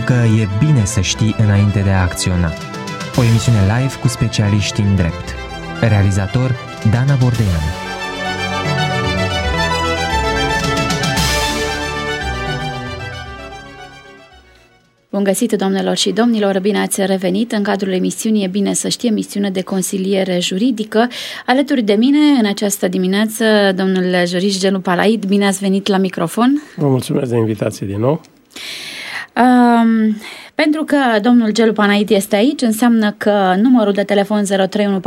că e bine să știi înainte de a acționa. O emisiune live cu specialiști în drept. Realizator Dana Bordean. Bun găsit, doamnelor și domnilor, bine ați revenit în cadrul emisiunii E bine să știe, emisiune de consiliere juridică. Alături de mine în această dimineață, domnul jurist Gelu Palaid, bine ați venit la microfon. Vă mulțumesc de invitație din nou. Pentru că domnul Gelu Palaid este aici, înseamnă că numărul de telefon 0314378379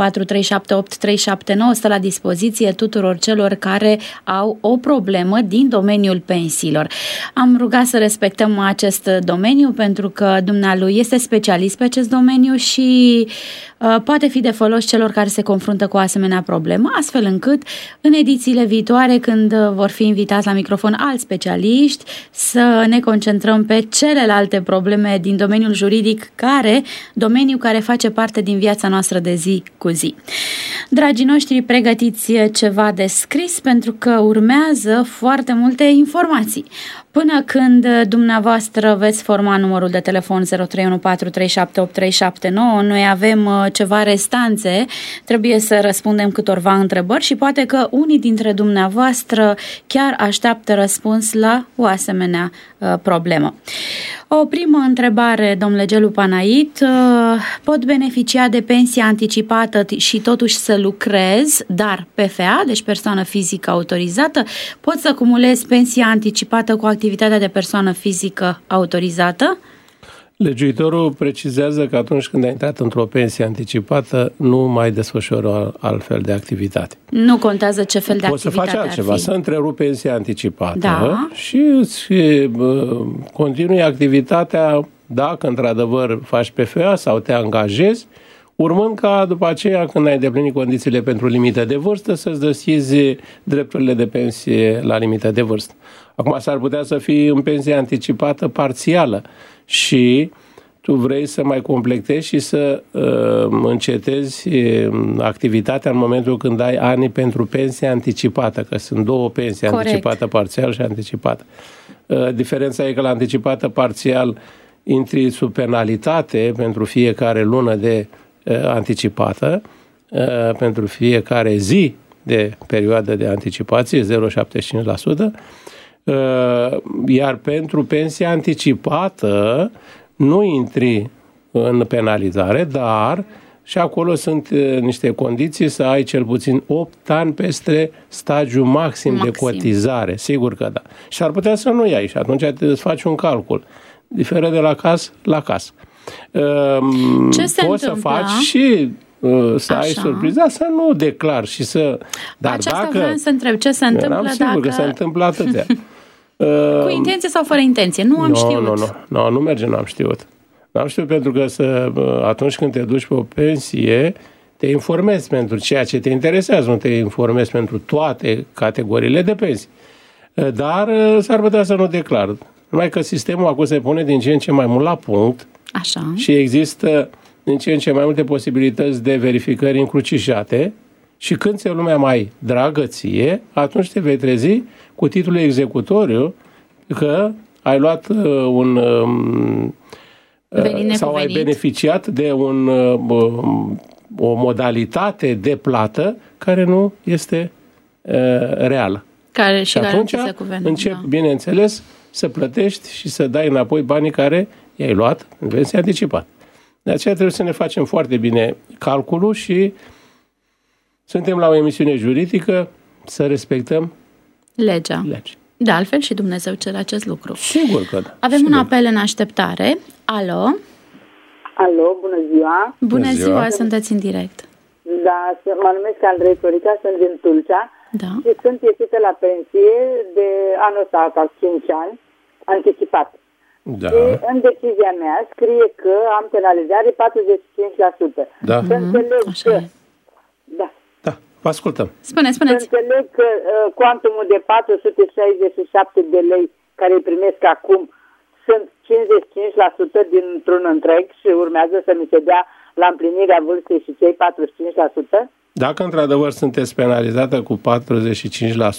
stă la dispoziție tuturor celor care au o problemă din domeniul pensiilor. Am rugat să respectăm acest domeniu pentru că dumnealui este specialist pe acest domeniu și poate fi de folos celor care se confruntă cu o asemenea problemă, astfel încât în edițiile viitoare, când vor fi invitați la microfon alți specialiști, să ne concentrăm pe celelalte probleme din domeniul juridic, domeniu care face parte din viața noastră de zi cu zi. Dragii noștri, pregătiți ceva de scris pentru că urmează foarte multe informații. Până când dumneavoastră veți forma numărul de telefon 0314378379, noi avem ceva restanțe, trebuie să răspundem câtorva întrebări și poate că unii dintre dumneavoastră chiar așteaptă răspuns la o asemenea problemă. O primă întrebare, domnule Gelu Palaid, pot beneficia de pensie anticipată și totuși să lucrez, dar PFA, deci persoană fizică autorizată, pot să cumulez pensia anticipată cu activitatea de persoană fizică autorizată? Legiuitorul precizează că atunci când ai intrat într-o pensie anticipată, nu mai desfășură altfel de activitate. Nu contează ce fel de activitate poți să faci altceva, să întrerupi pensia anticipată și îți continui activitatea dacă într-adevăr faci PFA sau te angajezi, urmând ca după aceea, când ai îndeplinit condițiile pentru limită de vârstă, să-ți deschizi drepturile de pensie la limită de vârstă. Acum s-ar putea să fii în pensie anticipată parțială și tu vrei să mai completezi și să încetezi activitatea în momentul când ai ani pentru pensie anticipată, că sunt două pensii, corect, anticipată parțial și anticipată. Diferența e că la anticipată parțial intri sub penalitate pentru fiecare lună de anticipată, pentru fiecare zi de perioadă de anticipație, 0,75%, iar pentru pensia anticipată nu intri în penalizare, dar și acolo sunt niște condiții să ai cel puțin 8 ani peste stagiul maxim de cotizare. Sigur că da. Și ar putea să nu iei și atunci îți faci un calcul. Diferă de la caz la caz. Poți să faci și să ai surpriza, să nu declari și să... Dar aceasta vreau să întreb, ce se întâmplă sigur că se întâmplă atâtea. Cu intenție sau fără intenție? Nu am știut. Nu merge, n-am știut. N-am știut pentru că atunci când te duci pe o pensie, te informezi pentru ceea ce te interesează, nu te informezi pentru toate categoriile de pensii. Dar s-ar putea să nu declar. Numai că sistemul acum se pune din ce în ce mai mult la punct. Așa. Și există din ce în ce mai multe posibilități de verificări încrucișate și când ți-e lumea mai dragă ție, atunci te vei trezi cu titlul executoriu că ai luat sau ai beneficiat de o modalitate de plată care nu este reală. Și atunci începi, bineînțeles, să plătești și să dai înapoi banii care i-ai luat în pensie anticipată. De aceea trebuie să ne facem foarte bine calculul și suntem la o emisiune juridică, să respectăm legea. De altfel și Dumnezeu cere acest lucru. Sigur că da. Avem un apel în așteptare. Alo? Alo, bună ziua! Bună ziua, sunteți în direct. Da, mă numesc Andrei Florica, sunt din Tulcea și sunt ieșită la pensie de anul ăsta, 5 ani, anticipat. Da. Și în decizia mea scrie că am penalizare 45%. Da. Să înțeleg că... Da. Da, vă ascultăm. Spuneți. Să înțeleg că cuantumul de 467 de lei care îi primesc acum sunt 55% dintr-un întreg și urmează să mi se dea la împlinirea vârstei și cei 45%? Dacă într-adevăr sunteți penalizată cu 45%,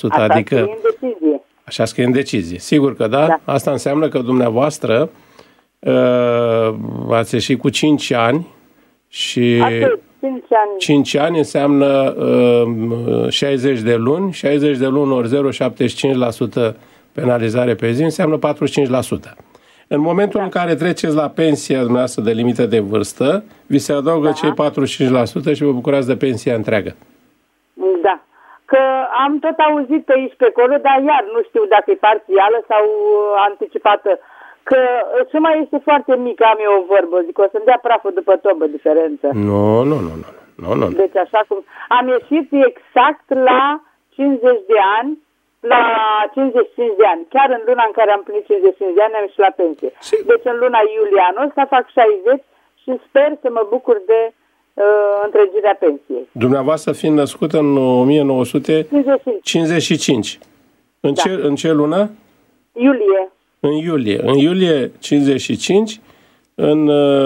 adică... Scrie în decizie. Așa scrie în decizie. Sigur că da. Asta înseamnă că dumneavoastră ați ieșit cu 5 ani și 5 ani înseamnă 60 de luni, 60 de luni ori 0,75% penalizare pe zi înseamnă 45%. În momentul în care treceți la pensia dumneavoastră de limită de vârstă, vi se adaugă cei 45% și vă bucurați de pensia întreagă. Da. Că am tot auzit pe aici, pe acolo, dar iar nu știu dacă e parțială sau anticipată. Că suma este foarte mică, am eu o vorbă, zic, o să-mi dea praful după tobă diferență. Nu. Deci așa cum... Am ieșit exact la 50 de ani, la 55 de ani. Chiar în luna în care am plinit 55 de ani am ieșit la pensie. Deci în luna iulie anul ăsta fac 60 și sper să mă bucur de întregirea pensiei. Dumneavoastră fiind născută în 1955. În ce lună? Iulie. În iulie. În iulie 55, în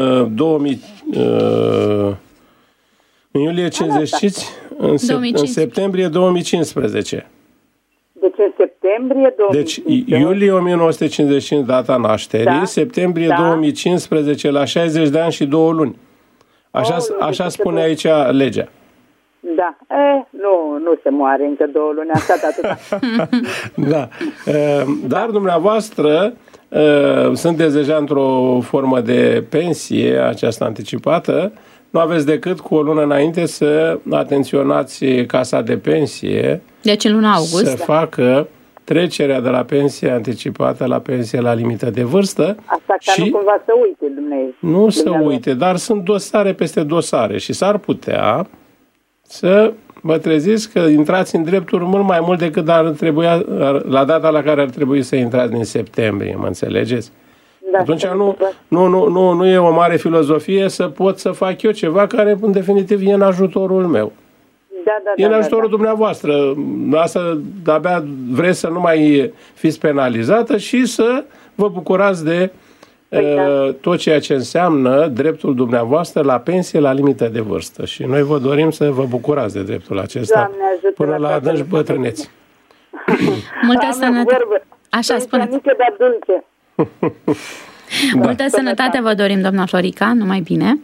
iulie 55, în septembrie 2015. Deci în septembrie 2015. Deci iulie 1955 data nașterii, septembrie 2015 la 60 de ani și 2 luni. Așa spune aici legea. Da. Nu se moare încă 2 luni, așa de atâta. Da. Dar dumneavoastră sunteți deja într-o formă de pensie, aceasta anticipată, nu aveți decât cu o lună înainte să atenționați casa de pensie. Deci în luna august. Să facă trecerea de la pensie anticipată la pensie la limită de vârstă. Asta ca nu cumva să uite dumneavoastră. Nu să uite, dar sunt dosare peste dosare și s-ar putea să vă treziți că intrați în drepturi mult mai mult decât ar trebui, la data la care ar trebui să intrați din septembrie, mă înțelegeți? Da, atunci nu e o mare filozofie să pot să fac eu ceva care în definitiv e în ajutorul meu. E în ajutorul dumneavoastră. Asta de-abia vreți să nu mai fiți penalizată și să vă bucurați de tot ceea ce înseamnă dreptul dumneavoastră la pensie la limită de vârstă. Și noi vă dorim să vă bucurați de dreptul acesta până la adânci bătrâneți. Multă sănătate. Așa, spuneți. Multă sănătate vă dorim, doamna Florica, numai bine.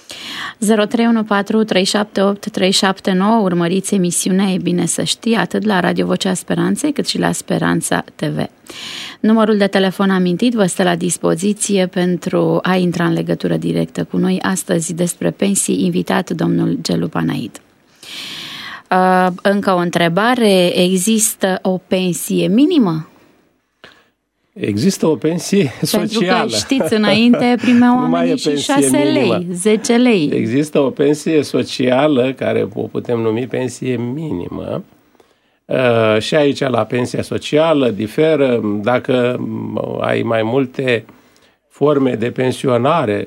0314378379, urmăriți emisiunea E bine să știi, atât la Radio Vocea Speranței, cât și la Speranța TV. Numărul de telefon amintit vă stă la dispoziție pentru a intra în legătură directă cu noi. Astăzi despre pensii, invitat domnul Gelu Panaid. Încă o întrebare, există o pensie minimă? Există o pensie socială. Pentru că știți, înainte primeau oamenii și 6 lei, 10 lei. Există o pensie socială, care o putem numi pensie minimă. Și aici la pensia socială diferă dacă ai mai multe forme de pensionare.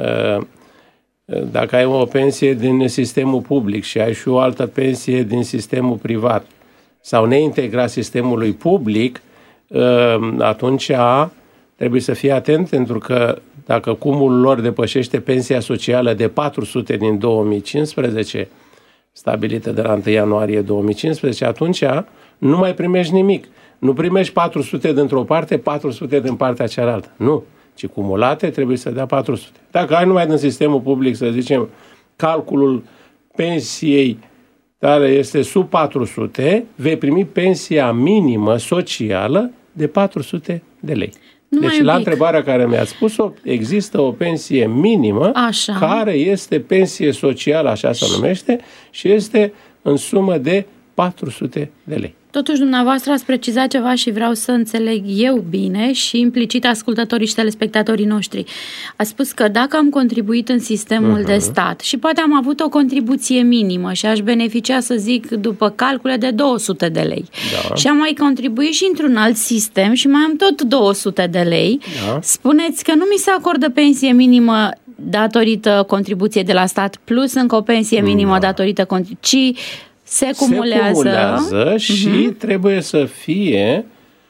Dacă ai o pensie din sistemul public și ai și o altă pensie din sistemul privat sau neintegrat sistemului public, atunci trebuie să fii atent, pentru că dacă cumulul lor depășește pensia socială de 400 din 2015, stabilită de la 1 ianuarie 2015, atunci nu mai primești nimic. Nu primești 400 dintr-o parte, 400 din partea cealaltă. Nu, ci cumulate trebuie să dea 400. Dacă ai numai din sistemul public, să zicem, calculul pensiei tale este sub 400, vei primi pensia minimă socială de 400 de lei. Deci la întrebarea care mi-ați spus-o, există o pensie minimă care este pensie socială, așa se numește, și este în sumă de 400 de lei. Totuși, dumneavoastră ați precizat ceva și vreau să înțeleg eu bine și implicit ascultătorii și telespectatorii noștri. Ați spus că dacă am contribuit în sistemul de stat și poate am avut o contribuție minimă și aș beneficia, să zic, după calcule de 200 de lei și am mai contribuit și într-un alt sistem și mai am tot 200 de lei, spuneți că nu mi se acordă pensie minimă datorită contribuției de la stat plus încă o pensie minimă datorită ci se cumulează și trebuie să fie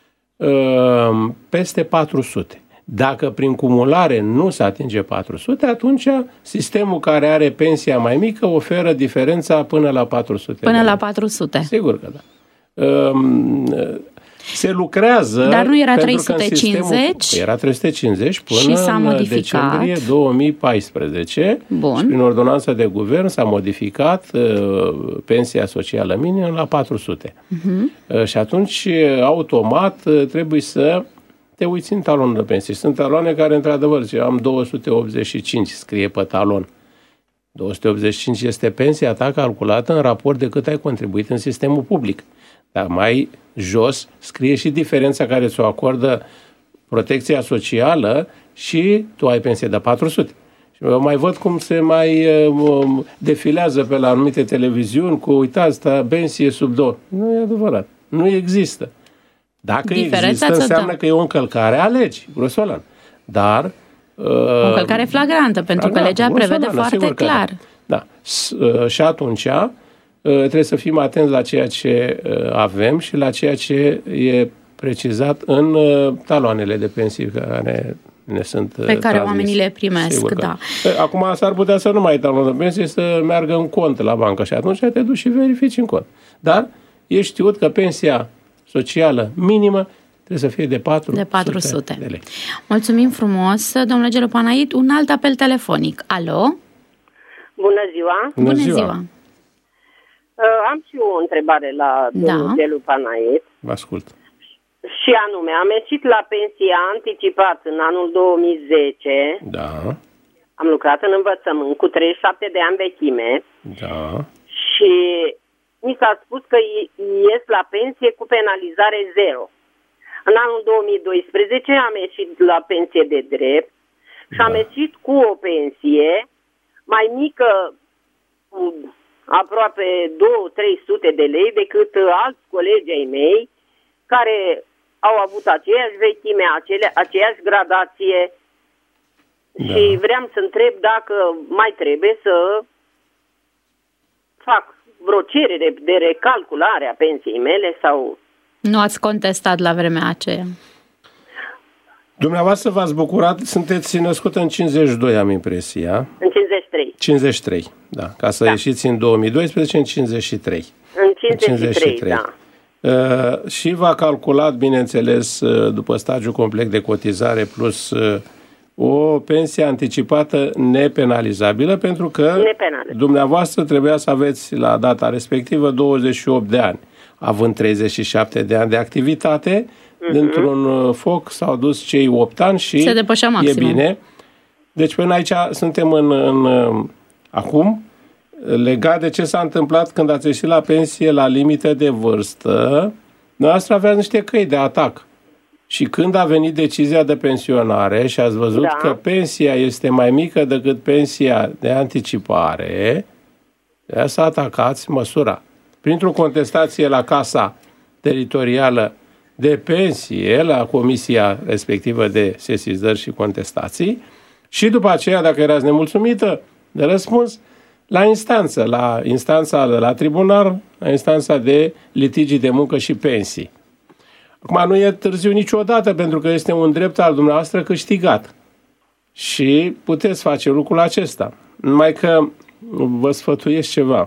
peste 400. Dacă prin cumulare nu se atinge 400, atunci sistemul care are pensia mai mică oferă diferența până la 400. Până la 400. Sigur că da. Se lucrează. Dar nu era pentru 350? Era 350 până și s-a în modificat. decembrie 2014. Bun. Și prin ordonanță de guvern s-a modificat pensia socială minimă la 400. Și atunci, automat, trebuie să te uiți în talonul de pensie. Sunt taloane care, într-adevăr, am 285, scrie pe talon. 285 este pensia ta calculată în raport de cât ai contribuit în sistemul public. Dar mai jos scrie și diferența care ți-o acordă protecția socială și tu ai pensie de 400. Și mai văd cum se mai defilează pe la anumite televiziuni cu, uitați, pensie sub 2. Nu e adevărat. Nu există. Dacă există, înseamnă că e o încălcare a legii, grosolan. Dar o încălcare flagrantă, pentru că legea prevede foarte clar. Da. Și atunci trebuie să fim atenți la ceea ce avem și la ceea ce e precizat în taloanele de pensii care ne sunt pe care oamenii le primesc, da. Acum s-ar putea să nu mai ai talon de pensie, să meargă în cont la bancă și atunci te duci și verifici în cont. Dar e știut că pensia socială minimă trebuie să fie de 400 de lei. Mulțumim frumos, domnule Gelu-Panait. Un alt apel telefonic. Alo? Bună ziua! Bună ziua! Am și eu o întrebare la domnul Gelu-Panait. Vă ascult. Și anume, am ieșit la pensia anticipat în anul 2010. Da. Am lucrat în învățământ cu 37 de ani vechime. Da. Și mi s-a spus că ies la pensie cu penalizare zero. În anul 2012 am ieșit la pensie de drept și am ieșit cu o pensie mai mică, cu aproape 200-300 de lei decât alți colegi ai mei care au avut aceeași vechime, aceeași gradație. Da. Și vreau să întreb dacă mai trebuie să fac vreo cerere de recalculare a pensiei mele sau... Nu ați contestat la vremea aceea. Dumneavoastră v-ați bucurat, sunteți născută în 52, am impresia. În 53. 53, da. Ca să ieșiți în 2012, în 53. În 53, da. Și v-a calculat, bineînțeles, după stagiul complet de cotizare plus o pensie anticipată nepenalizabilă, pentru că dumneavoastră trebuia să aveți la data respectivă 28 de ani. Având 37 de ani de activitate, dintr-un foc s-au dus cei 8 ani și se depășea maximum. E bine. Deci până aici suntem acum, legat de ce s-a întâmplat când ați ieșit la pensie la limită de vârstă, noastră aveați niște căi de atac. Și când a venit decizia de pensionare și ați văzut că pensia este mai mică decât pensia de anticipare, de să atacați măsura. Printr-o contestație la Casa Teritorială de Pensie, la comisia respectivă de sesizări și contestații, și după aceea, dacă erați nemulțumită de răspuns, la instanța de la tribunal, la instanța de litigii de muncă și pensii. Acum nu e târziu niciodată, pentru că este un drept al dumneavoastră câștigat. Și puteți face lucrul acesta. Numai că vă sfătuiesc ceva.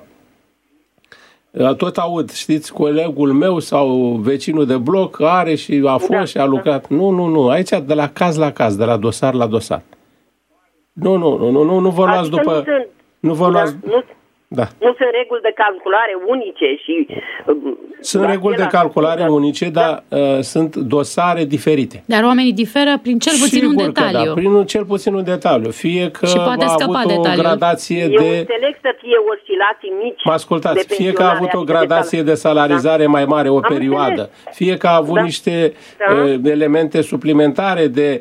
Tot aud, știți, colegul meu sau vecinul de bloc are și a fost și a lucrat. Nu. Aici de la caz la caz, de la dosar la dosar. Nu vă luați după... Nu vă luați... Da. Nu sunt reguli de calculare unice și... Sunt reguli de calculare unice, dar sunt dosare diferite. Dar oamenii diferă prin cel puțin un detaliu. Da, prin cel puțin un detaliu. Fie că a avut o gradație Eu înțeleg să fie oscilații mici. Mă ascultați, fie că a avut o gradație de salarizare mai mare o perioadă, fie că a avut niște elemente suplimentare de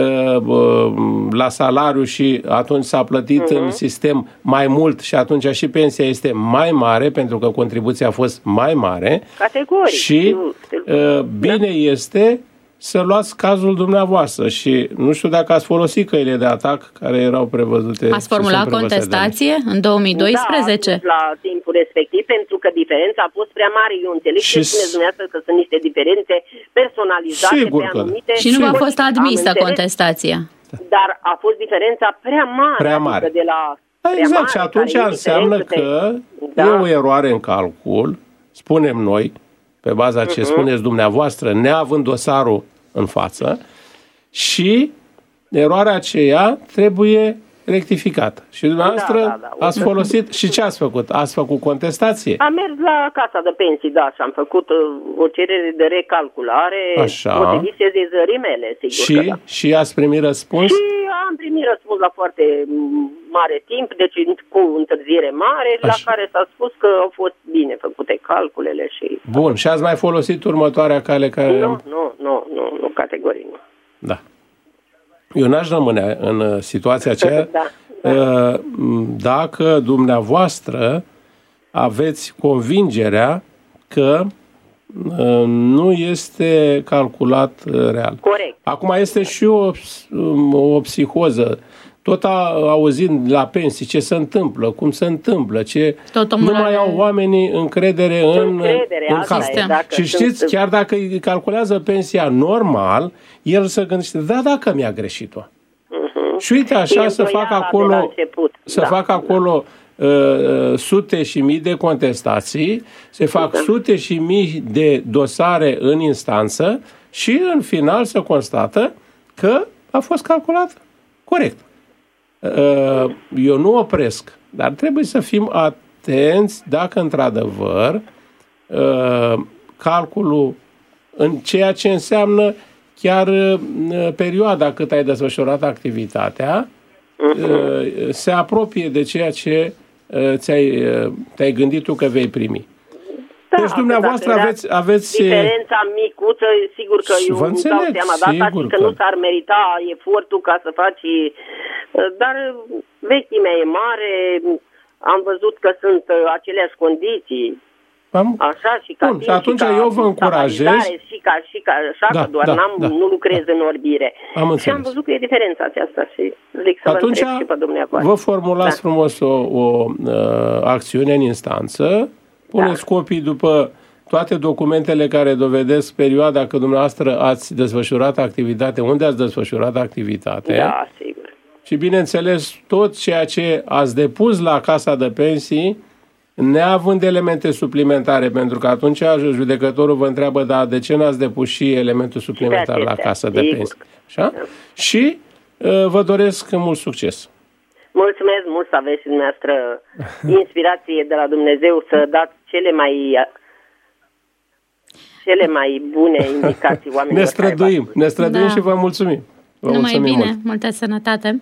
la salariu și atunci s-a plătit în sistem mai mult și atunci și pensia este mai mare pentru că contribuția a fost mai mare. Categoric. Și bine este să luați cazul dumneavoastră și nu știu dacă ați folosit căile de atac care erau prevăzute. Ați formulat contestație în 2012? Da, la timpul respectiv, pentru că diferența a fost prea mare. Eu înțeleg și spuneți dumneavoastră că sunt niște diferențe personalizate. Sigur pe anumite... Și nu v-a fost admisă contestația. Dar a fost diferența prea mare. Prea mare. Adică de la exact, și atunci înseamnă că e o eroare în calcul, spunem noi, pe baza ce spuneți dumneavoastră, neavând dosarul în față, și eroarea aceea trebuie rectificată. Și dumneavoastră ați folosit, și ce ați făcut? Ați făcut contestație? Am mers la casa de pensii, da, și am făcut o cerere de recalculare, potrivit sesizării mele, sigur că da. Și ați primit răspuns? Și am primit răspuns la foarte mare timp, deci cu întârziere mare, la care s-a spus că au fost bine făcute calculele și... Bun, și ați mai folosit următoarea cale care... Nu, categoric nu. Da. Eu n-aș rămâne în situația aceea dacă dumneavoastră aveți convingerea că nu este calculat real. Corect. Acum este și o psihoză. Tot auzind la pensii ce se întâmplă, cum se întâmplă, nu mai au oamenii încredere în calcul. Și știți, chiar dacă îi calculează pensia normal, el se gândește, dacă mi-a greșit-o. Și uite așa să fac acolo sute și mii de contestații, se fac sute și mii de dosare în instanță și în final se constată că a fost calculat corect. Eu nu opresc, dar trebuie să fim atenți dacă într-adevăr calculul în ceea ce înseamnă chiar perioada cât ai desfășurat activitatea se apropie de ceea ce te-ai gândit tu că vei primi. Da, deci dumneavoastră aveți... Diferența micuță, sigur că eu îmi dau seama de asta și că nu s-ar merita efortul ca să faci... Dar vechimea e mare, am văzut că sunt aceleași condiții. Așa și ca bun, și atunci eu vă încurajez că doar nu lucrez în orbire. Și am văzut că e diferența aceasta și zic să atunci vă întreb și pe dumneavoastră. Vă formulați frumos o acțiune în instanță, puneți copii după toate documentele care dovedesc perioada că dumneavoastră ați desfășurat activitate, unde ați desfășurat activitate. Da, sigur. Și bineînțeles tot ceea ce ați depus la Casa de Pensii, neavând elemente suplimentare, pentru că atunci judecătorul vă întreabă, de ce n-ați depus și elementul suplimentar la Casa de Pensii? Așa? Și vă doresc mult succes. Mulțumesc mult să aveți și dumneavoastră inspirație de la Dumnezeu să dați cele mai bune indicații oamenilor. Ne străduim și vă mulțumim. Numai bine, multă sănătate.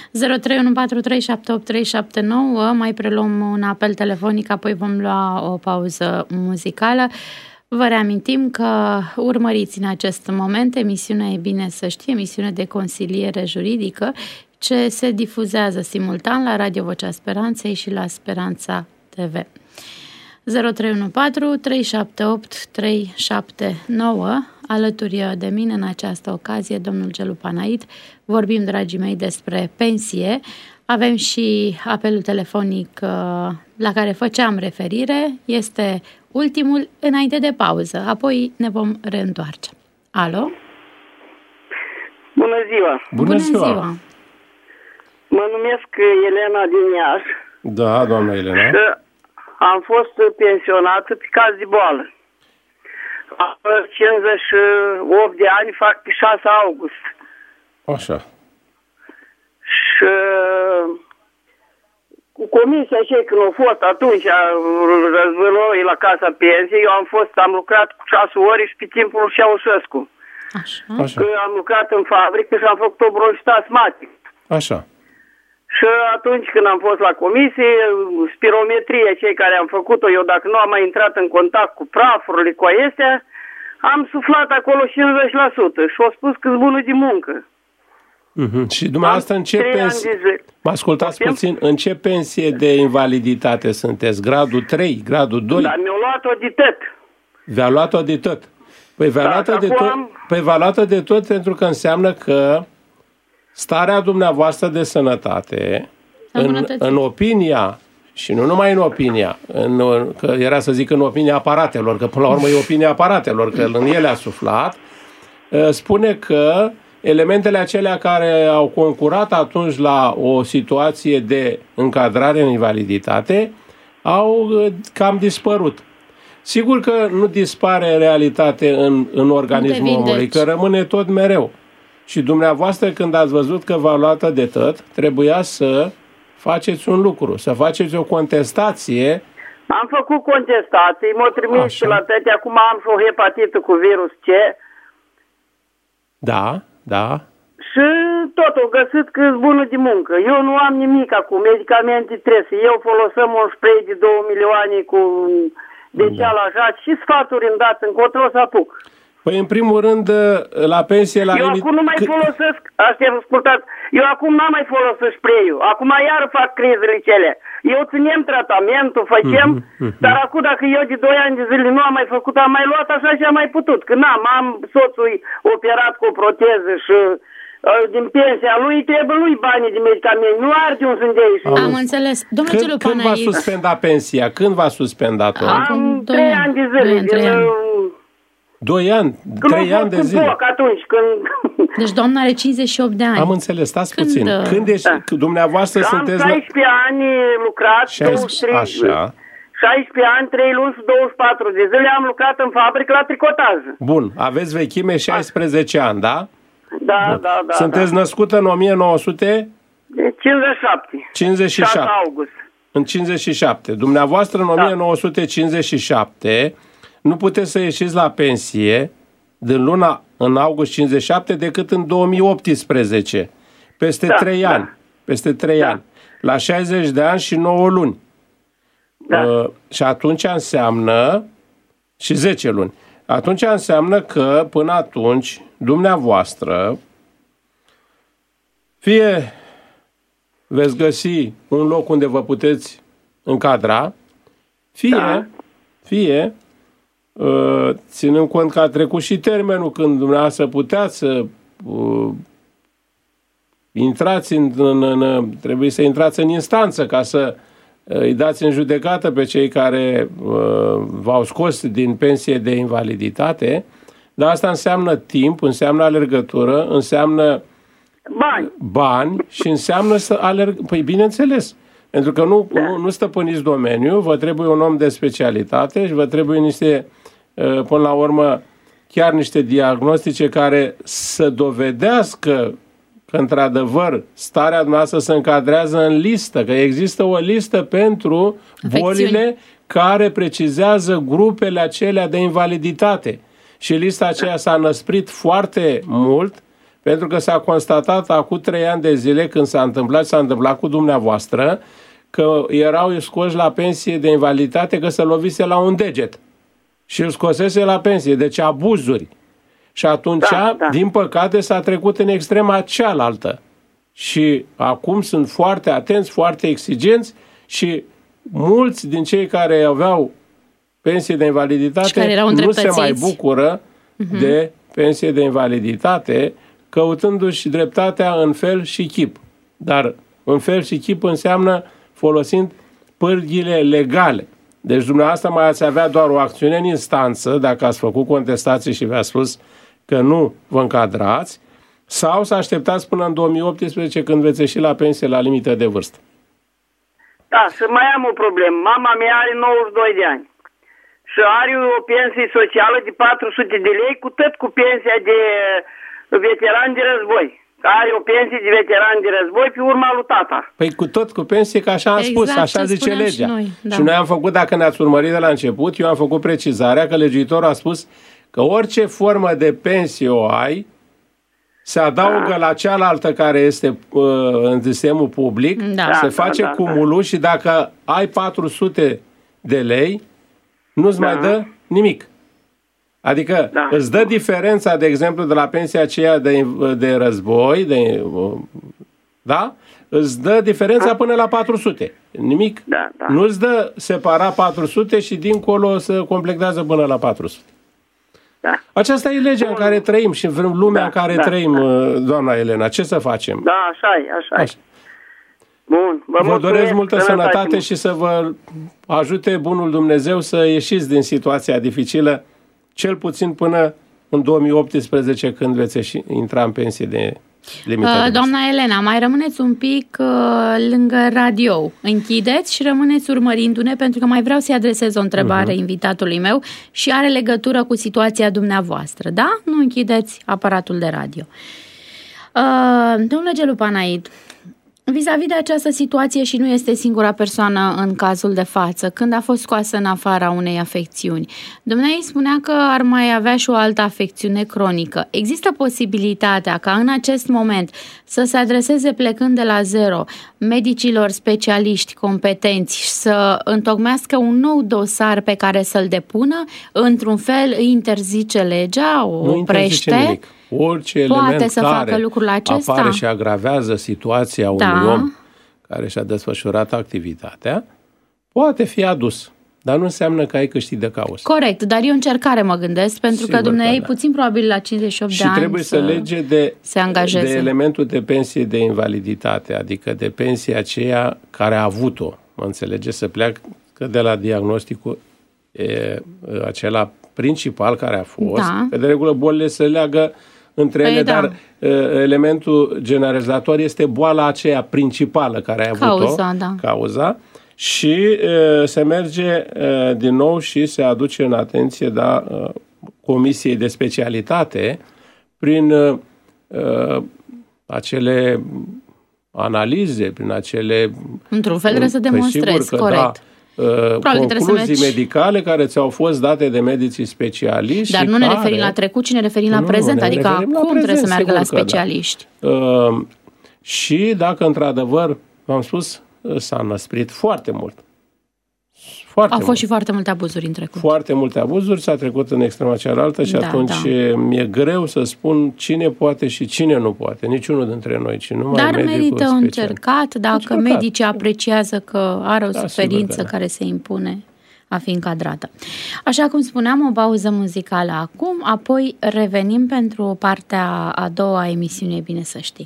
0314378379, mai preluăm un apel telefonic, apoi vom lua o pauză muzicală. Vă reamintim că urmăriți în acest moment emisiunea E bine să știe, emisiune de consiliere juridică, ce se difuzează simultan la Radio Vocea Speranței și la Speranța TV. 0314-378-379. Alături de mine în această ocazie, domnul Gelu Panait. Vorbim, dragii mei, despre pensie. Avem și apelul telefonic la care făceam referire. Este ultimul înainte de pauză. Apoi ne vom reîntoarce. Alo? Bună ziua! Bună ziua! Mă numesc Elena din Iași. Da, doamna Elena. Am fost pensionat pe caz de boală. Am 58 de ani, fac pe 6 august. Așa. Și cu comisia cei când au fost atunci răzbunoi la Casa Pensiei, eu am lucrat cu 6 ore și pe timpul lui Ceaușescu. Așa. Că am lucrat în fabrică și am făcut o bronșită astmatic. Așa. Și atunci când am fost la comisie, spirometrie, cei care am făcut-o, eu dacă nu am mai intrat în contact cu prafurile, cu astea, am suflat acolo 50% și au spus că-s bună de muncă. Și dumneavoastră în ce pensie... Mă ascultați puțin, în ce pensie de invaliditate sunteți? Gradul 3, gradul 2? Da, mi-au luat-o de tot. V-a luat-o de tot. Păi v-a luat-o de tot pentru că înseamnă că starea dumneavoastră de sănătate, în opinia, și nu numai în opinia, că era să zic în opinia aparatelor, că până la urmă e opinia aparatelor, că în ele a suflat, spune că elementele acelea care au concurat atunci la o situație de încadrare în invaliditate au cam dispărut. Sigur că nu dispare în realitate în organismul omului, că rămâne tot mereu. Și dumneavoastră, când ați văzut că v-a luat de tot, trebuia să faceți un lucru, să faceți o contestație. Am făcut contestații, m-au trimis și la tăte, acum am și o hepatită cu virus C. Da, da. Și tot o găsit că e bună de muncă. Eu nu am nimic acum, medicamente trebuie. Eu folosăm un spray de 2 milioane cu de cealaltă și sfaturi îmi dați încotro să apuc. Păi, în primul rând, la pensie, la Eu acum nu mai folosesc, ascultați, eu acum n-am mai folosit spray-ul. Acum iar fac crizele cele. Eu ținem tratamentul, facem, dar acum dacă eu de 2 ani de zile nu am mai făcut, am mai luat așa și am mai putut. Că am soțul operat cu o proteză și din pensia lui trebuie lui banii de medicament, nu arde un sângei. Am înțeles. Când va suspenda pensia? Când va suspenda-o? Am 3 ani de zile. 2 ani, 3 ani de zile. Atunci când... Deci doamna are 58 de ani. Am înțeles, stați puțin. Când ești, dumneavoastră sunteți... Am 16 ani lucrat, 16 ani, 3 luni și 24 de zile am lucrat în fabrică la tricotaj. Bun, aveți vechime 16 ani, da? Da, da. Sunteți născută în 1957. 57. 6 august. În 57. Dumneavoastră în 1957 nu puteți să ieșiți la pensie din luna în august 57 decât în 2018. Peste 3 ani. Peste 3 ani. La 60 de ani și 9 luni. Și atunci înseamnă și 10 luni. Atunci înseamnă că până atunci dumneavoastră fie veți găsi un loc unde vă puteți încadra, fie ținând cont că a trecut și termenul când dumneavoastră puteați să intrați trebuie să intrați în instanță ca să îi dați în judecată pe cei care v-au scos din pensie de invaliditate, dar asta înseamnă timp, înseamnă alergătură, înseamnă bani și înseamnă să alerg. Păi bineînțeles, pentru că nu stăpâniți domeniul, vă trebuie un om de specialitate și vă trebuie niște, până la urmă, chiar niște diagnostice care să dovedească că, într-adevăr, starea dumneavoastră se încadrează în listă, că există o listă pentru bolile care precizează grupele acelea de invaliditate. Și lista aceea s-a năsprit foarte mult, pentru că s-a constatat acum 3 ani de zile, când s-a întâmplat cu dumneavoastră, că erau scoși la pensie de invaliditate că se lovise la un deget. Și îl scosese la pensie. Deci abuzuri. Și atunci, din păcate, s-a trecut în extrema cealaltă. Și acum sunt foarte atenți, foarte exigenți și mulți din cei care aveau pensie de invaliditate nu se mai bucură de pensie de invaliditate, căutându-și dreptatea în fel și chip. Dar în fel și chip înseamnă folosind pârghile legale. Deci dumneavoastră mai ați avea doar o acțiune în instanță, dacă ați făcut contestație și v-a spus că nu vă încadrați, sau să așteptați până în 2018 când veți ieși la pensie la limită de vârstă. Da, și mai am o problemă. Mama mea are 92 de ani și are o pensie socială de 400 de lei, cu pensia de veteran de război. Are o pensie de veteran de război pe urma lui tata. Păi cu pensie, că așa am spus, așa zice legea. Și noi am făcut, dacă ne-ați urmărit de la început, eu am făcut precizarea că legiuitorul a spus că orice formă de pensie o ai, se adaugă la cealaltă care este în sistemul public, se face cumulul și dacă ai 400 de lei, nu-ți mai dă nimic. Adică îți dă diferența, de exemplu, de la pensia aceea de război, îți dă diferența până la 400. Nimic. Nu îți dă separat 400 și dincolo se completează până la 400. Aceasta e legea în care trăim și în lumea în care trăim, doamna Elena. Ce să facem? Da, așa e. Bun, vă doresc multă sănătate și să vă ajute bunul Dumnezeu să ieșiți din situația dificilă, cel puțin până în 2018, când veți intra în pensie de Doamna Elena, mai rămâneți un pic lângă radio. Închideți și rămâneți urmărindu-ne, pentru că mai vreau să-i adresez o întrebare invitatului meu și are legătură cu situația dumneavoastră. Da? Nu închideți aparatul de radio. Domnule Gelu Panaid, vis-a-vis de această situație, și nu este singura persoană în cazul de față, când a fost scoasă în afara unei afecțiuni, dumneavoastră spunea că ar mai avea și o altă afecțiune cronică. Există posibilitatea ca în acest moment să se adreseze, plecând de la zero, medicilor specialiști competenți să întocmească un nou dosar pe care să-l depună? Într-un fel îi interzice legea, o oprește? Orice element care apare și agravează situația unui om care și-a desfășurat activitatea, poate fi adus. Dar nu înseamnă că ai câștig de cauză. Corect, dar e o încercare, mă gândesc, pentru că dumneavoastră puțin probabil la 58 de ani și trebuie să lege de elementul de pensie de invaliditate, adică de pensia aceea care a avut-o. Mă înțelege? Să pleacă de la diagnosticul acela principal care a fost, că de regulă bolile se leagă între ele, dar elementul generalizator este boala aceea principală care a avut-o, cauza, și se merge din nou și se aduce în atenție comisiei de specialitate prin acele analize, prin acele... Într-un fel trebuie să demonstrezi, corect. Concluzii medicale care ți-au fost date de medicii specialiști. Dar nu ne referim la trecut, ci ne referim la prezent, adică acum trebuie să meargă la specialiști. Și dacă într-adevăr, v-am spus, s-a năsprit foarte mult. Au fost și foarte multe abuzuri în trecut. Foarte multe abuzuri, s-a trecut în extrema cealaltă și atunci mi-e greu să spun cine poate și cine nu poate. Niciunul dintre noi, ci numai medicul special. Dar merită încercat dacă medicii apreciază că are o suferință care se impune a fi încadrată. Așa cum spuneam, o pauză muzicală acum, apoi revenim pentru partea a doua a emisiunii E bine să știi.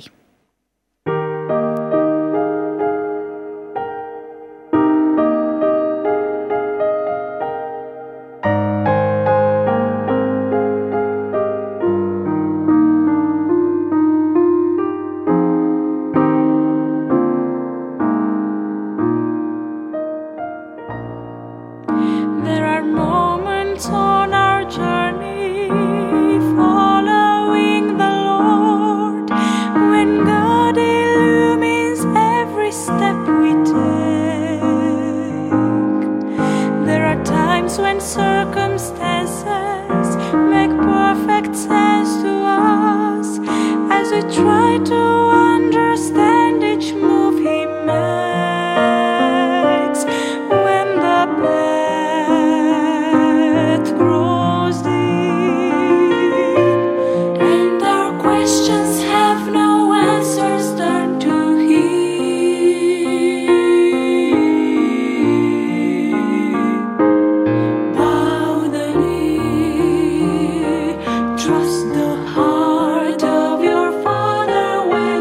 Trust the heart of your Father when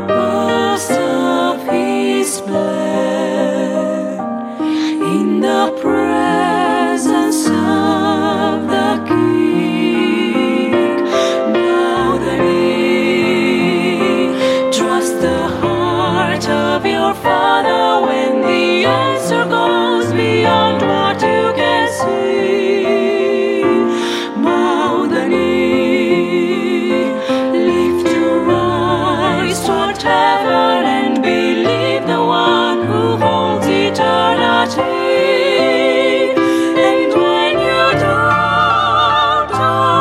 purpose of His plan, in the presence of the King. Bow the knee, trust the heart of your Father when the answer goes beyond what you can see. Bow the knee, lift your eyes toward heaven and believe the one who holds eternity. And when you don't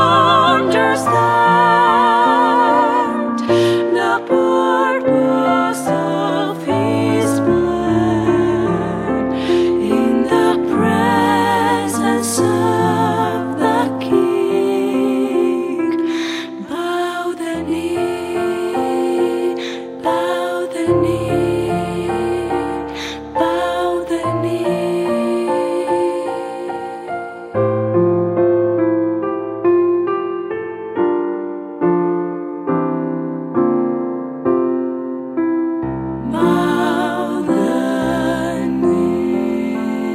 understand the purpose of His plan, in the presence of the King, bow the knee, bow the knee, bow the knee. Bow the knee.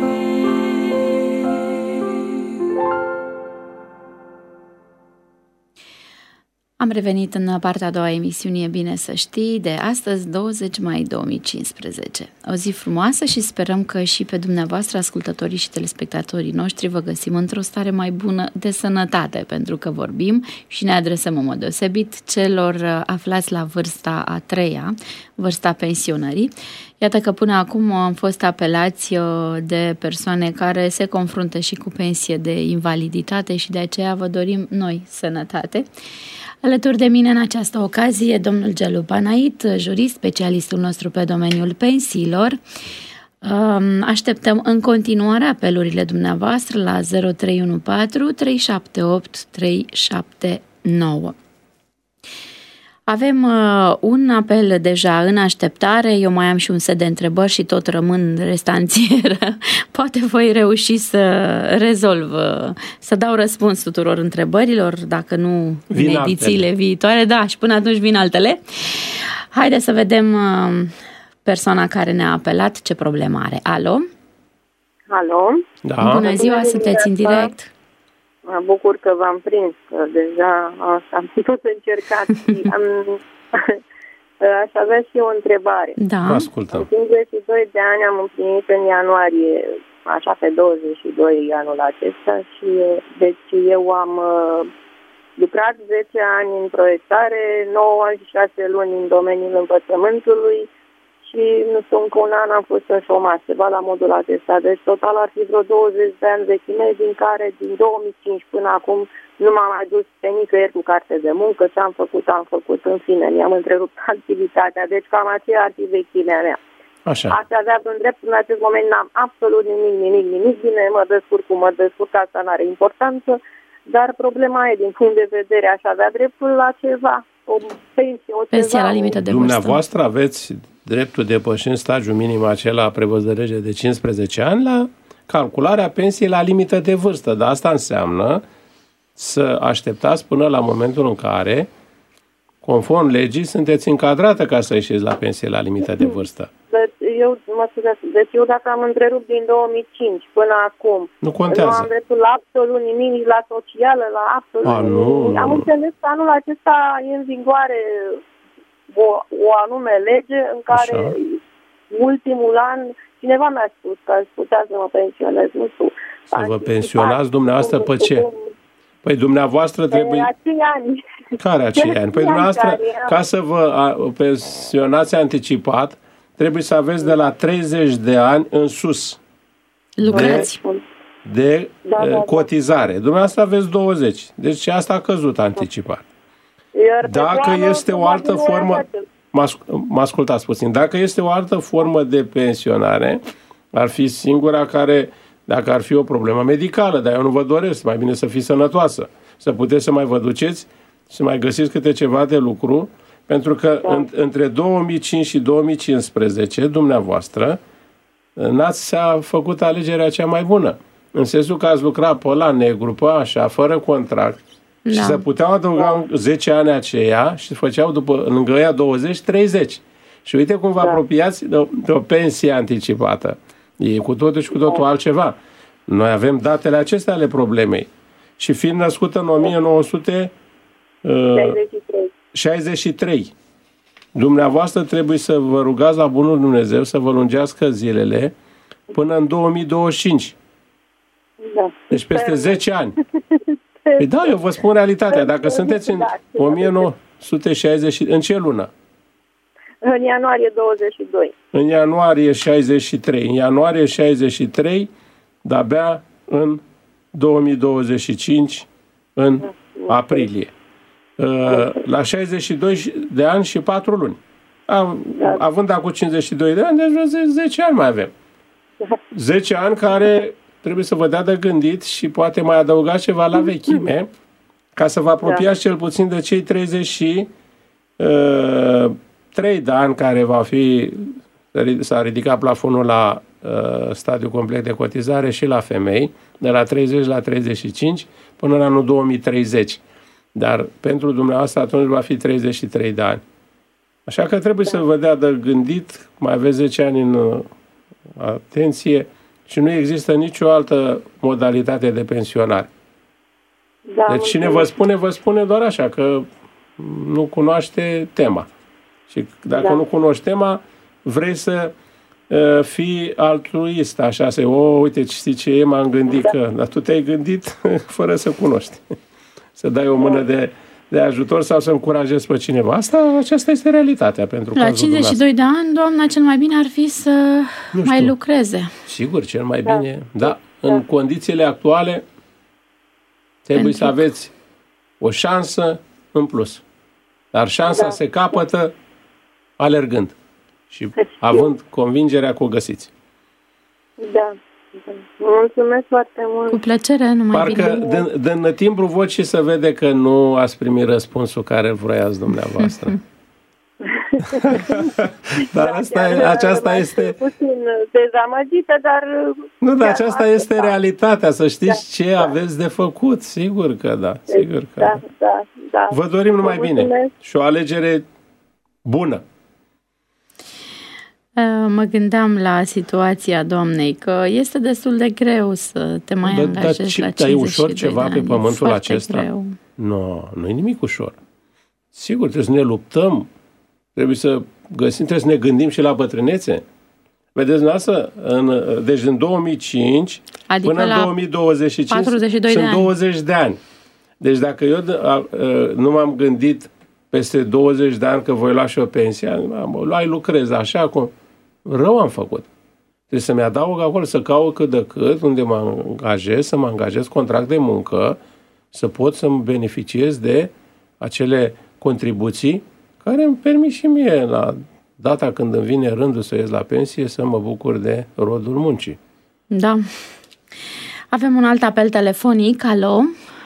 Am revenit în partea a doua a emisiunii E bine să știi, de astăzi, 20 mai 2015. O zi frumoasă și sperăm că și pe dumneavoastră, ascultătorii și telespectatorii noștri, vă găsim într-o stare mai bună de sănătate, pentru că vorbim și ne adresăm în mod deosebit celor aflați la vârsta a treia, vârsta pensionării. Iată că până acum am fost apelați de persoane care se confruntă și cu pensie de invaliditate și de aceea vă dorim noi sănătate. Alături de mine în această ocazie, domnul Gelu Panait, jurist, specialistul nostru pe domeniul pensiilor. Așteptăm în continuare apelurile dumneavoastră la 0314 378 379. Avem un apel deja în așteptare, eu mai am și un set de întrebări și tot rămân restanțieră. Poate voi reuși să rezolv, să dau răspuns tuturor întrebărilor, dacă nu Vin în edițiile altele. viitoare. Da, și până atunci vin altele. Haideți să vedem persoana care ne-a apelat ce problemă are. Alo? Alo? Da. Bună ziua, sunteți în direct. Mă bucur că v-am prins, că deja am tot încercat și aș avea și o întrebare. Da. Ascultăm. În 52 de ani am împlinit în ianuarie, așa pe 22 anul acesta și deci eu am lucrat 10 ani în proiectare, 9 ani și 6 luni în domeniul învățământului și nu știu, încă un an am fost în șomaș, ceva la modul acesta. Deci total ar fi vreo 20 de ani vechime, din care din 2005 până acum nu m-am mai dus pe nicăieri cu carte de muncă, ce am făcut, în fine, mi-am întrerupt activitatea, deci cam aceea ar fi vechimea mea. Așa. Aș avea un drept, în acest moment n-am absolut nimic, bine, mă descurc, asta n-are importanță, dar problema e, din punct de vedere, aș avea dreptul la ceva, o pensie, Pensia la limită de vârstă. Dumneavoastră aveți dreptul, depășind stagiul minim acela prevăzut de lege de 15 ani, la calcularea pensiei la limită de vârstă. Dar asta înseamnă să așteptați până la momentul în care, conform legii, sunteți încadrată ca să ieșiți la pensie la limită de vârstă. Deci eu dacă am întrerupt din 2005 până acum, Nu contează. Nu am dreptul la absolut nimic, nici la socială, la absolut nimic. Am înțeles că anul acesta e în vigoare o anume lege în care Așa. ultimul an cineva mi-a spus că aș putea să mă pensionez, nu știu. Să vă pensionați dumneavoastră pe ce? Păi dumneavoastră trebuie... Acei ani. Care acei ani? Păi dumneavoastră, ca să vă pensionați anticipat, trebuie să aveți de la 30 de ani în sus Lucrați. de cotizare. Dumneavoastră aveți 20. Deci și asta a căzut anticipat. Dacă este o altă formă... Mă ascultați puțin. Dacă este o altă formă de pensionare, ar fi singura care, dacă ar fi o problemă medicală, dar eu nu vă doresc, mai bine să fiți sănătoasă, să puteți să mai vă duceți, să mai găsiți câte ceva de lucru, pentru că între 2005 și 2015, dumneavoastră, n-ați făcut alegerea cea mai bună. În sensul că ați lucrat pe la negru, pe așa, fără contract, Da. Și se puteau adăuga 10 ani aceia și făceau lângă ăia 20, 30. Și uite cum vă apropiați de o pensie anticipată. E cu totul și cu totul altceva. Noi avem datele acestea ale problemei. Și fiind născută în 1963, dumneavoastră trebuie să vă rugați la bunul Dumnezeu să vă lungească zilele până în 2025. Da. Deci peste 10 ani. Păi da, eu vă spun realitatea. Dacă sunteți în 1960, în ce lună? În ianuarie 22. În ianuarie 63. În ianuarie 63, de-abia în 2025, în aprilie. La 62 de ani și 4 luni. Având acum 52 de ani, deci 10 ani mai avem. 10 ani care trebuie să vă dea de gândit și poate mai adăuga ceva la vechime, ca să vă apropiați cel puțin de cei 33 de ani care s-a ridicat plafonul la stadiu complet de cotizare și la femei, de la 30 la 35 până în anul 2030. Dar pentru dumneavoastră atunci va fi 33 de ani. Așa că trebuie să vă dea de gândit, mai aveți 10 ani în atenție și nu există nicio altă modalitate de pensionare. Da, deci cine vă spune doar așa, că nu cunoaște tema. Și dacă nu cunoști tema, vrei să fii altruist, așa, să uite, știi ce e, m-am gândit că... Dar tu te-ai gândit fără să cunoști. Să dai o mână de ajutor sau să încurajezi pe cineva. Aceasta este realitatea pentru la 52 de ani, doamna, cel mai bine ar fi să mai lucreze. Sigur, cel mai bine. Da, în condițiile actuale trebuie să aveți o șansă în plus. Dar șansa se capătă alergând și având convingerea că o găsiți. Da. Mulțumesc foarte mult. Cu plăcere, numai parcă din timbru vocii se vede că nu ați primit răspunsul care vroiați dumneavoastră. Dar aceasta este... puțin dezamăgită, dar... Nu, dar aceasta este realitatea, să știți ce aveți de făcut. Sigur că da. Sigur că da. Vă dorim numai bine și o alegere bună. Mă gândeam la situația doamnei, că este destul de greu să te mai angajezi la 52 de ani. Dar e ușor ceva pe pământul acesta? Greu. Nu e nimic ușor. Sigur, trebuie să ne luptăm, trebuie să găsim, trebuie să ne gândim și la bătrânețe. Vedeți, dumneavoastră, deci din 2005 adică până în 2025 sunt 20 de ani. Deci dacă eu nu m-am gândit peste 20 de ani că voi lua și o pensie, lucrez așa cum... Rău am făcut. Trebuie să-mi adaug acolo, să caut cât de cât, unde mă angajez, să mă angajez contract de muncă, să pot să-mi beneficiez de acele contribuții care îmi permit și mie, la data când îmi vine rândul să ies la pensie, să mă bucur de rodul muncii. Da. Avem un alt apel telefonic. Alo?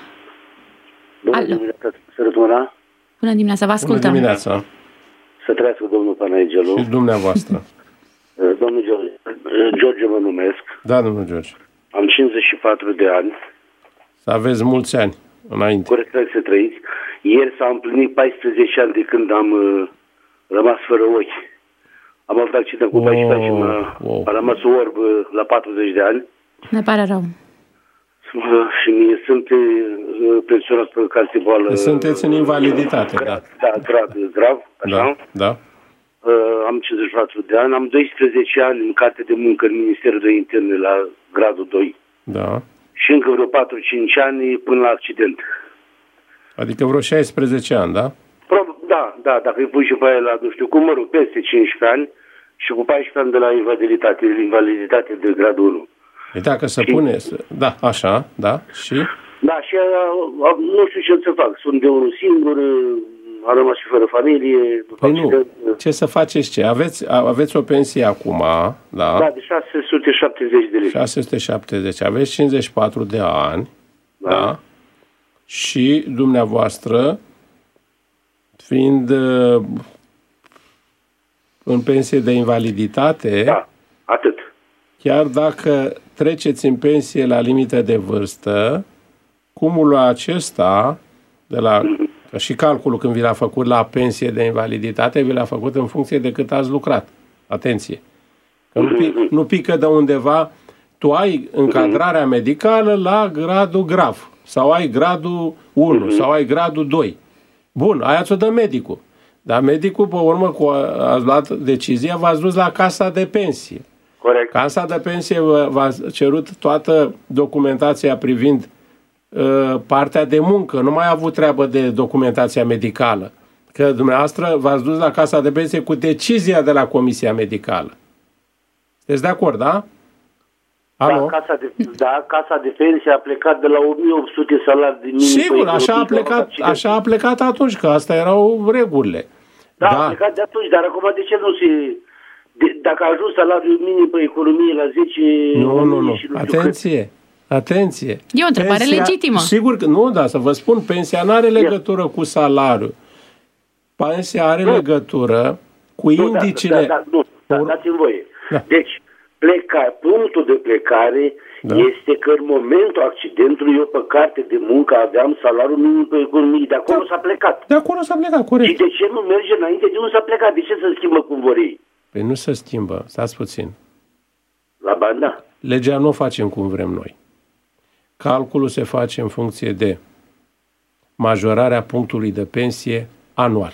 Bună dimineața, Bună dimineața, vă ascultăm. Bună dimineața. Să trăiască domnul Panagelu. Și dumneavoastră. Domnul George mă numesc. Da, domnul George. Am 54 de ani. Să aveți mulți ani înainte. Corect, să trăiți. Ieri s-a împlinit 14 ani de când am rămas fără ochi. Am avut accident cu 14 ani și a rămas orb la 40 de ani. Ne pare rău. Și mie sunt pensionat pe cartiboală. Sunteți în invaliditate, grav, așa. Da. Am 54 de ani, am 12 ani în carte de muncă în Ministerul de Interne la gradul 2. Da. Și încă vreo 4-5 ani până la accident. Adică vreo 16 ani, da? Da, dacă îi pui și pe aia la, nu știu cum, peste 15 ani și cu 14 ani de la invaliditate de gradul 1. E dacă se pune... Da, așa, da, și... Da, și nu știu ce să fac. Sunt de unul singur, am rămas și fără familie. Păi nu, ce să faceți ce? Aveți o pensie acum, da? Da, de 670 de lei. 670, aveți 54 de ani, da? Și dumneavoastră, fiind în pensie de invaliditate... Da, atât. Chiar dacă treceți în pensie la limită de vârstă, cumulul acesta Că și calculul când vi l-a făcut la pensie de invaliditate, vi l-a făcut în funcție de cât ați lucrat. Atenție! Că nu pică de undeva, tu ai încadrarea medicală la gradul grav, sau ai gradul 1, sau ai gradul 2. Bun, aia ți-o dă medicul. Dar medicul, pe urmă, ați luat decizia, v-ați dus la casa de pensie. Corect. Casa de pensie v-a cerut toată documentația privind partea de muncă. Nu mai a avut treabă de documentația medicală. Că dumneavoastră v-ați dus la casa de pensie cu decizia de la Comisia Medicală. Sunteți de acord, da? Alo? Casa de pensie a plecat de la 1800 salarii de minim. Sigur, așa a plecat atunci, că astea erau regulile. Da, a plecat de atunci, dar acum de ce nu se... Dacă a ajuns salariul minim pe economie la 10... Atenție. E o întrebare legitimă. Sigur că nu, dar să vă spun, pensia nu are legătură cu salariul. Pensia are legătură cu indicele... Dați-mi voie. Da. Deci, punctul de plecare este că în momentul accidentului eu pe carte de muncă aveam salariul minim pe economie. De acolo s-a plecat. De acolo s-a plecat, corect. Și de ce nu merge înainte de unde s-a plecat? De ce se schimbă cum vor ei? Păi nu se schimbă, stați puțin. La banda? Legea nu o facem cum vrem noi. Calculul se face în funcție de majorarea punctului de pensie anual.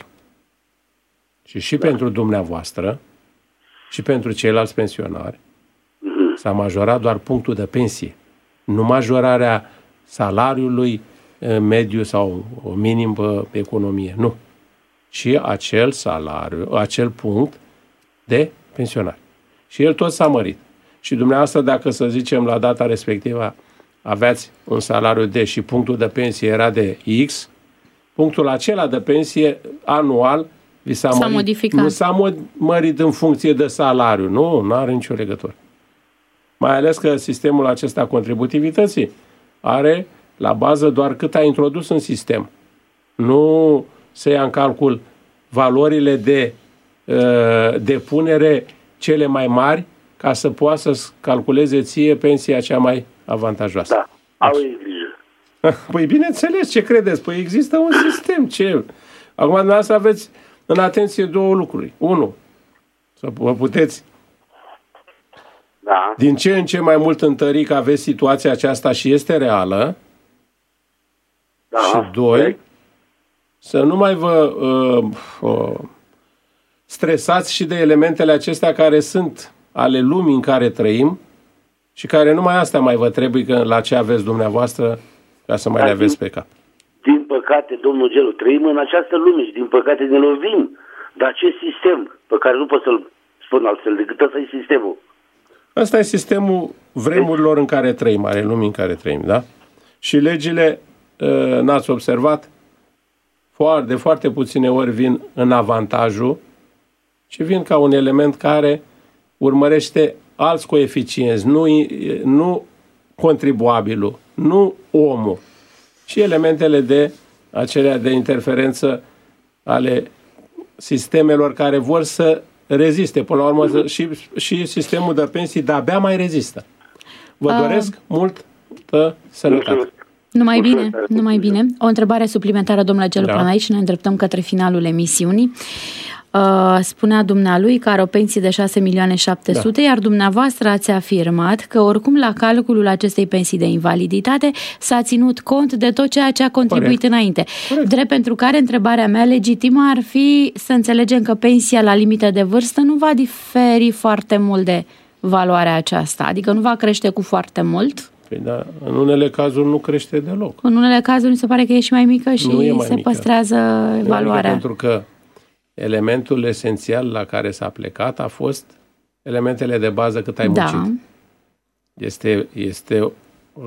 Și pentru dumneavoastră și pentru ceilalți pensionari s-a majorat doar punctul de pensie, nu majorarea salariului mediu sau minim pe economie, nu. Ci acel salariu, acel punct de pensionari. Și el tot s-a mărit. Și dumneavoastră, dacă să zicem la data respectivă aveați un salariu de și punctul de pensie era de X, punctul acela de pensie anual vi s-a modificat. Nu s-a mărit în funcție de salariu. Nu are nicio legătură. Mai ales că sistemul acesta contributivității are la bază doar cât ai introdus în sistem. Nu se ia în calcul valorile de depunere cele mai mari ca să poată să calculeze ție pensia cea mai avantajoasă. Da, au grijă. Păi bineînțeles, ce credeți? Păi există un sistem. Ce? Acum dumneavoastră aveți în atenție două lucruri. Unu, să vă puteți din ce în ce mai mult întări că aveți situația aceasta și este reală. Da, și doi, să nu mai vă stresați și de elementele acestea care sunt ale lumii în care trăim și care numai astea mai vă trebuie la ce aveți dumneavoastră ca să mai le aveți pe cap. Din păcate, domnul Gelu, trăim în această lume și din păcate ne lovim de acest sistem pe care nu pot să-l spun altfel decât ăsta e sistemul. Asta e sistemul vremurilor în care trăim, ale lumii în care trăim, da? Și legile, n-ați observat, de foarte puține ori vin în avantajul, ci vin ca un element care urmărește alți coeficienți, nu contribuabilul, nu omul, ci elementele acelea de interferență ale sistemelor care vor să reziste. Până la urmă și sistemul de pensii de-abia mai rezistă. Vă doresc multă sănătate. Numai bine. O întrebare suplimentară, domnule Gelu Planai, și ne îndreptăm către finalul emisiunii. Spunea dumnealui că are o pensie de 6.700.000, iar dumneavoastră ați afirmat că oricum la calculul acestei pensii de invaliditate s-a ținut cont de tot ceea ce a contribuit înainte. Drept pentru care întrebarea mea legitimă ar fi să înțelegem că pensia la limită de vârstă nu va diferi foarte mult de valoarea aceasta, adică nu va crește cu foarte mult. Păi da, în unele cazuri nu crește deloc. În unele cazuri mi se pare că e și mai mică și se păstrează valoarea. Pentru că elementul esențial la care s-a plecat a fost elementele de bază cât ai muncit. Este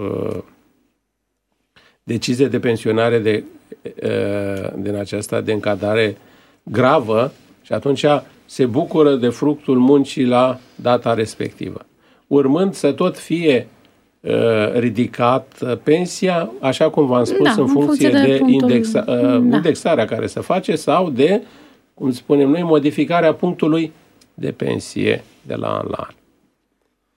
decizie de pensionare din aceasta de încadrare gravă și atunci se bucură de fructul muncii la data respectivă. Urmând să tot fie ridicat pensia, așa cum v-am spus, în funcție de indexarea care se face sau de, cum spunem noi, modificarea punctului de pensie de la an la an.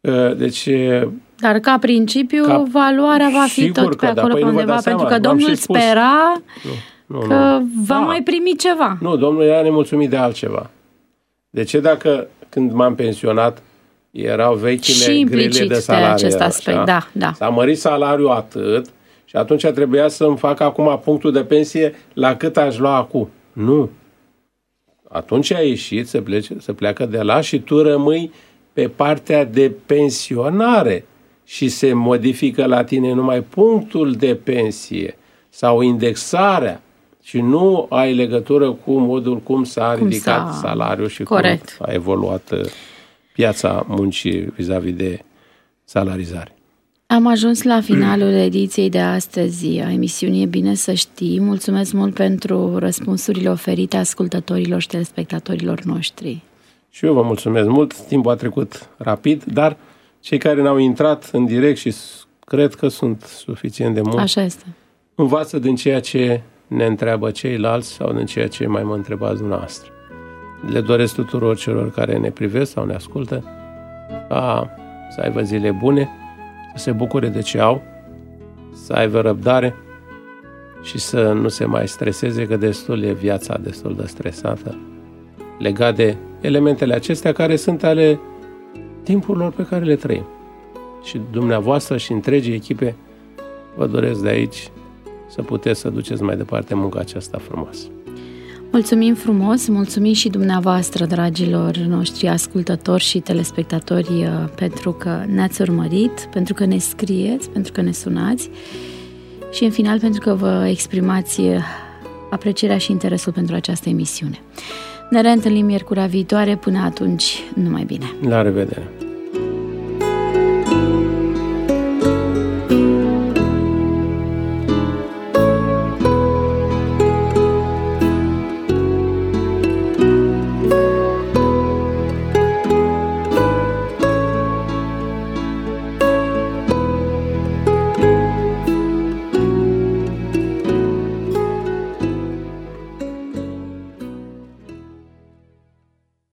Deci... Dar ca principiu, valoarea va fi tot pe acolo pe undeva, pentru că domnul spera că va mai primi ceva. Nu, domnul era nemulțumit de altceva. De ce dacă când m-am pensionat erau vechile grile de salariu? Acest aspect, da. S-a mărit salariul atât și atunci trebuia să-mi fac acum punctul de pensie la cât aș lua acum. Nu. Atunci ai ieșit, să pleacă de la și tu rămâi pe partea de pensionare și se modifică la tine numai punctul de pensie sau indexarea și nu ai legătură cu modul cum s-a ridicat salariul și cum a evoluat piața muncii vis-a-vis de salarizare. Am ajuns la finalul ediției de astăzi a emisiunii E bine să știi. Mulțumesc mult pentru răspunsurile oferite ascultătorilor și telespectatorilor noștri. Și eu vă mulțumesc mult. Timpul a trecut rapid, dar cei care n-au intrat în direct și cred că sunt suficient de mulți, așa este, învață din ceea ce ne întreabă ceilalți sau din ceea ce mai mă întrebați dumneavoastră. Le doresc tuturor celor care ne privesc sau ne ascultă să aibă zile bune, să se bucure de ce au, să aibă răbdare și să nu se mai streseze, că destul e viața destul de stresată legat de elementele acestea care sunt ale timpurilor pe care le trăim. Și dumneavoastră și întregii echipe vă doresc de aici să puteți să duceți mai departe munca aceasta frumoasă. Mulțumim frumos, mulțumim și dumneavoastră, dragilor noștri ascultători și telespectatori, pentru că ne-ați urmărit, pentru că ne scrieți, pentru că ne sunați și, în final, pentru că vă exprimați aprecierea și interesul pentru această emisiune. Ne reîntâlnim miercurea viitoare, până atunci, numai bine! La revedere!